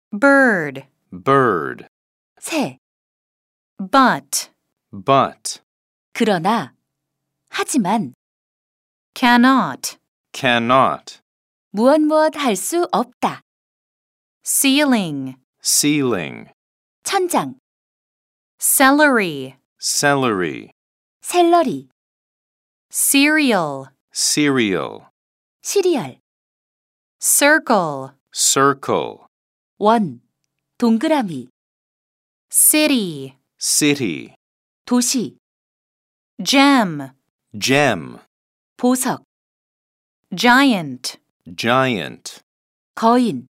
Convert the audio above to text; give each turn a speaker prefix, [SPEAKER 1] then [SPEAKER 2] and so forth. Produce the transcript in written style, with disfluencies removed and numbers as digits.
[SPEAKER 1] bird,
[SPEAKER 2] bird,
[SPEAKER 3] 새,
[SPEAKER 1] but,
[SPEAKER 2] but,
[SPEAKER 3] 그러나, 하지만,
[SPEAKER 1] cannot,
[SPEAKER 2] cannot,
[SPEAKER 3] 무엇 할 수 없다.
[SPEAKER 1] ceiling,
[SPEAKER 2] ceiling,
[SPEAKER 3] 천장,
[SPEAKER 1] celery,
[SPEAKER 2] celery,
[SPEAKER 3] 샐러리,
[SPEAKER 1] cereal,
[SPEAKER 2] cereal,
[SPEAKER 3] 시리얼,
[SPEAKER 1] circle,
[SPEAKER 2] circle,
[SPEAKER 3] 원, 동그라미,
[SPEAKER 1] city,
[SPEAKER 2] city,
[SPEAKER 3] 도시,
[SPEAKER 1] gem,
[SPEAKER 2] gem,
[SPEAKER 3] 보석,
[SPEAKER 1] giant.
[SPEAKER 2] giant,
[SPEAKER 3] 거인.